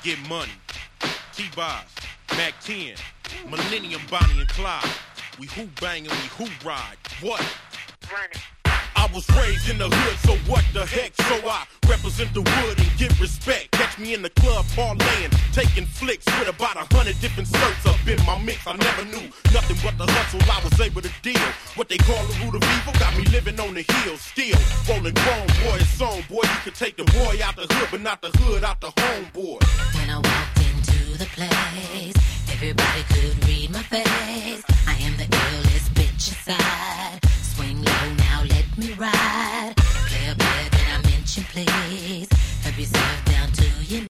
get money. T-Boz, Mac 10, Millennium, Bonnie and Clyde. We who bang and we who ride. What? Run it. I was raised in the hood, so what the heck? So I represent the wood and get respect. Catch me in the club parlaying, taking flicks with about 100 different shirts up in my mix. I never knew nothing but the hustle I was able to deal. What they call the root of evil got me living on the hill. Still rolling grown, boy, it's on. Boy, you could take the boy out the hood, but not the hood out the home, boy. When I walked into the place, everybody could read my face. I am the illest bitch inside.